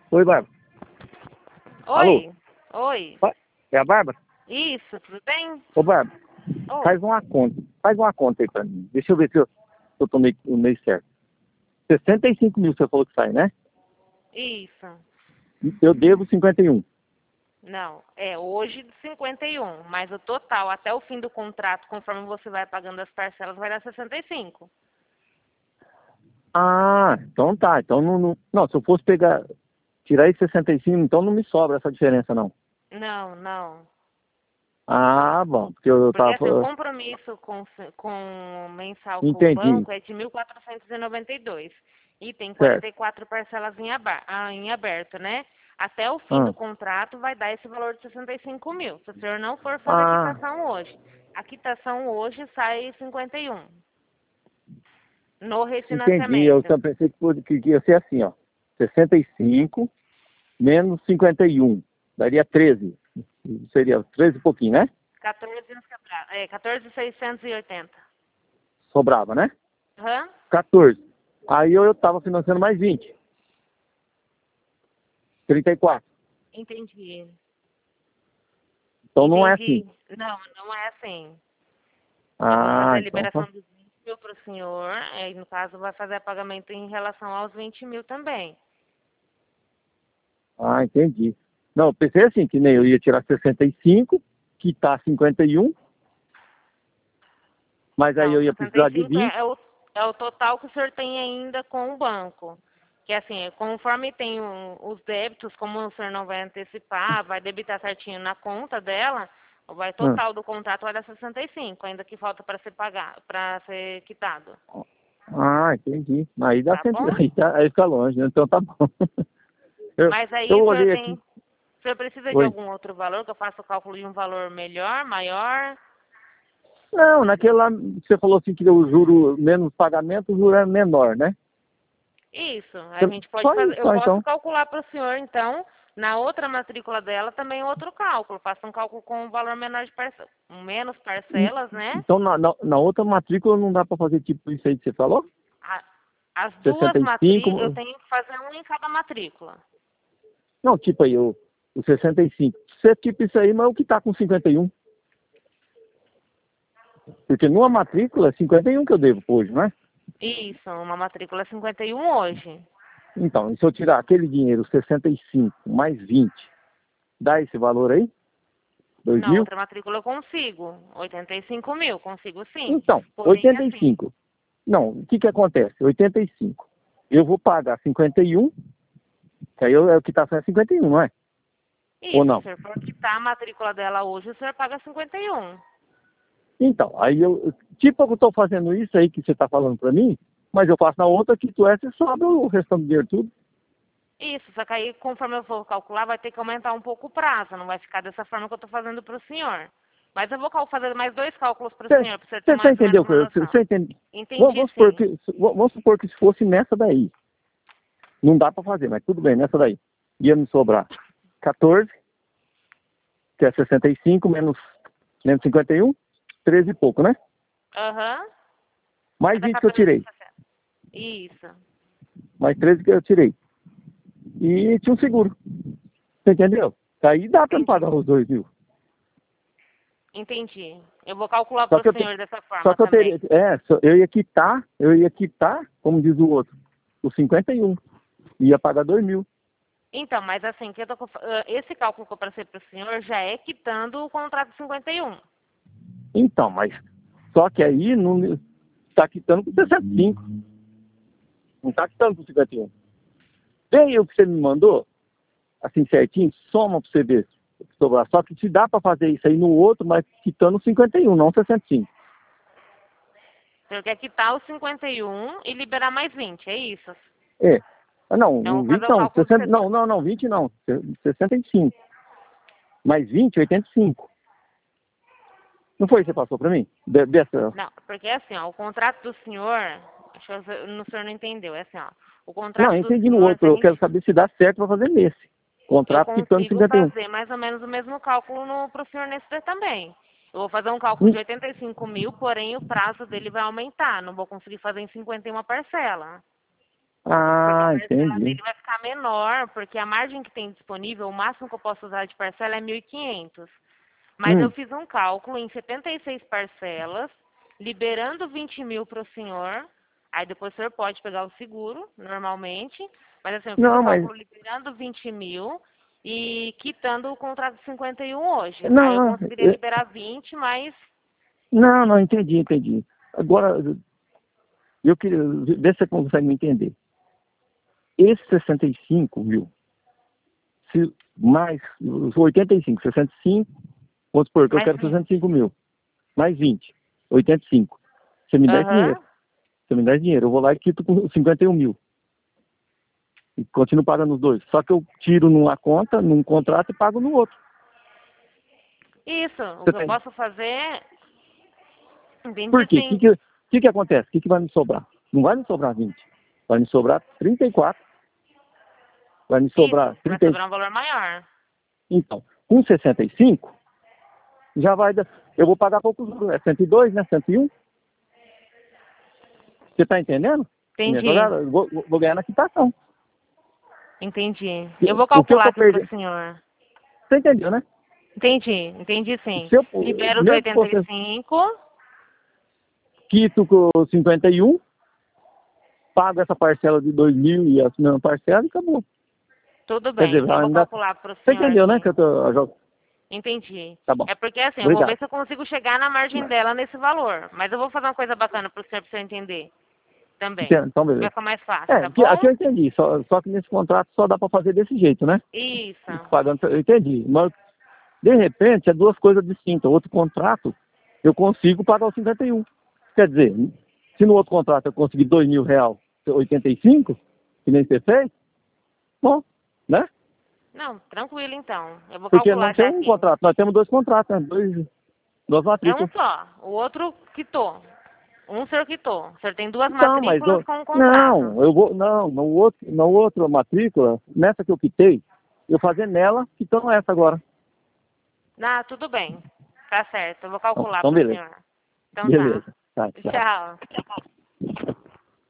Oi, Bárbara. Oi. Oi. É a Bárbara? Isso, tudo bem? Ô, Bárbara, Oi. faz uma conta aí pra mim. Deixa eu ver se eu tô meio certo. 65 mil você falou que sai, né? Isso. Eu devo 51. Não, é hoje de 51, mas o total até o fim do contrato, conforme você vai pagando as parcelas, vai dar 65. Ah, então tá. Então não, se eu fosse tirar esse 65, então não me sobra essa diferença, não. Não, não. Ah, bom, porque eu Porque assim, o tava... compromisso com mensal com o Entendi, banco é de 1.492 e tem certo. 44 parcelas em aberto, né? Até o fim Ah, do contrato vai dar esse valor de 65 mil, se o senhor não for fazer a ah, quitação hoje. A quitação hoje sai 51 no entendi. Eu refinanciamento. também pensei que ia ser assim, ó. 65 menos 51. Daria 13. Seria 13 e pouquinho, né? 14.680. Sobrava, né? Hã? 14. Aí eu tava financiando mais 20. 34. Entendi. Então não é assim. Entendi. Não, não é assim. Eu vou fazer Ah, a então liberação tá. dos 20 mil para o senhor, aí no caso vai fazer pagamento em relação aos 20 mil também. Ah, entendi. Não, eu pensei assim, que nem eu ia tirar 65, quitar 51, mas aí Não, eu ia precisar de 65 20. é o total que o senhor tem ainda com o banco. Que assim, conforme tem os débitos, como o senhor não vai antecipar, vai debitar certinho na conta dela, vai Ah, total do contrato vai dar 65, ainda que falta para ser pagar, para ser quitado. entendi. Aí dá Tá sempre, bom? aí fica longe, né? Então tá bom. Eu, Mas aí eu o senhor olhei tem. aqui. O senhor precisa de Oi. algum outro valor, que eu faça o cálculo de um valor melhor, maior? Não, naquele lá, você falou assim que o juro, menos pagamento, o juro é menor, né? Isso, a gente pode Só fazer, isso, eu só posso então. calcular para o senhor, então, na outra matrícula dela também outro cálculo. Faça um cálculo com um valor menor de parcela, menos parcelas, né? Então, na outra matrícula não dá para fazer tipo isso aí que você falou? A- As duas matrículas, eu 65. tenho que fazer um em cada matrícula. Não, tipo aí, o 65. Você tipo isso aí, mas o que tá com 51? Porque numa matrícula é 51 que eu devo hoje, não é? Isso, uma matrícula 51 hoje. Então, e se eu tirar aquele dinheiro, 65 mais 20, dá esse valor aí? 2 Na mil? outra matrícula eu consigo, 85 mil, consigo sim. Então, Porém, assim, 85. Não, o que acontece? 85. Eu vou pagar 51, que aí é o que tá sendo 51, não é? Ou isso, se o não? senhor for quitar a matrícula dela hoje, o senhor paga 51. Então, aí tipo eu tô fazendo isso aí que você tá falando pra mim, mas eu faço na outra que tu é, você sobe o restante do dinheiro tudo. Isso, só que aí, conforme eu for calcular, vai ter que aumentar um pouco o prazo, não vai ficar dessa forma que eu estou fazendo para o senhor. Mas eu vou fazer mais dois cálculos para o senhor, para o senhor ter Você mais ou menos entendeu? uma noção. Você entende? Entendi, Supor sim. que, vamos supor que se fosse nessa daí, não dá pra fazer, mas tudo bem, nessa daí. Ia me sobrar 14, que é 65, menos 51, 13 e pouco, né? Aham. Vai Mais dar 20 que eu tirei. 14,60. Isso. Mais 13 que eu tirei. E tinha um seguro. Você entendeu? Aí dá pra me Entendi. pagar os 2 mil. Entendi. Eu vou calcular Só para que o eu, senhor dessa só forma que eu também. teria, eu ia quitar, como diz o outro, os 51. Ia pagar 2 mil. Então, mas assim, esse cálculo que eu passei para o senhor já é quitando o contrato 51. Então, mas só que aí não está quitando com 65. Não está quitando com 51. Vem aí o que você me mandou, assim certinho, soma para você ver se sobrar. Só que se dá para fazer isso aí no outro, mas quitando 51, não 65. O senhor quer quitar os 51 e liberar mais 20, é isso? É. Ah, não, Então, eu um vou 20 fazer o não. cálculo de 60, não, 20 não. 65. Mais 20, 85. Não foi isso que você passou para mim? Dessa. Não, porque assim, ó, o contrato do senhor, acho que o senhor não entendeu, é assim, ó, o Não, contrato eu do entendi no senhor, se outro. a Eu quero gente, saber se dá certo para fazer nesse. eu Contrato quitando consigo 51. fazer mais ou menos o mesmo cálculo para o senhor nesse também. Eu vou fazer um cálculo Hum, de 85 mil, porém o prazo dele vai aumentar, não vou conseguir fazer em 51 parcela. Ah, Porque a parcela entendi. dele vai ficar menor, porque a margem que tem disponível, o máximo que eu posso usar de parcela é 1.500. Mas eu Hum. fiz um cálculo em 76 parcelas, liberando 20 mil para o senhor. Aí depois o senhor pode pegar o seguro, normalmente. Mas assim, eu fiz o Não, mas... cálculo liberando 20 mil e quitando o contrato de 51 hoje. Aí eu Não, conseguiria liberar 20, mas... não, entendi. Agora, eu queria ver se você consegue me entender. Esse 65 mil, se mais os 85, 65, vamos supor que eu mais quero 20. 65 mil, mais 20, 85. Você me dá esse dinheiro. Aham. Você me dá esse dinheiro. Eu vou lá e quito com 51 mil. E continuo pagando os dois. Só que eu tiro numa conta, num contrato e pago no outro. Isso, o Você que eu tem? posso fazer... Por Entendi quê? sim. O que acontece? O que vai me sobrar? Não vai me sobrar 20. Vai me sobrar 34. Vai me sobrar Isso, vai 30. sobrar um valor maior. Então, com 65, já vai dar. Eu vou pagar poucos juros. É 102, né? 101. Você está entendendo? Minha Entendi, jogada? Eu vou ganhar na quitação. entendi. Eu vou O que eu calcular estou aqui para o perdendo. senhor. Você entendeu, né? Entendi sim. Se eu, Libera os mesmo que você 85, quito com 51, pago essa parcela de 2 mil e essa mesma parcela e acabou. tudo Quer bem. dizer, Eu vou ainda. calcular para o Você senhor entendeu, né? aqui. Que eu tô. Entendi. Tá bom. É porque assim, eu vou ver Obrigado. se eu consigo chegar na margem dela nesse valor. Mas eu vou fazer uma coisa bacana para o senhor entender também. Entendo, então, Vai beleza. ficar mais fácil, É, tá aqui bom? eu entendi. Só que nesse contrato só dá para fazer desse jeito, né? Isso. Pagando, eu entendi. Mas, de repente, é duas coisas distintas. Outro contrato, eu consigo pagar os 51. Quer dizer, se no outro contrato eu conseguir 2 mil reais, 85, que nem você fez, bom, né? Não, tranquilo então. Eu vou Porque calcular não tem já um aqui. contrato, nós temos dois contratos, né? Duas É um matrículas. só. O outro quitou. Um o senhor quitou. O senhor tem duas Então, mas matrículas com um contrato. não, eu vou, não, na outra matrícula, nessa que eu quitei, eu fazer nela, quitando essa agora. Ah, tudo bem. Tá certo. Eu vou calcular Então para o beleza. senhor. Então tá. Beleza. Tá, tchau. Tchau.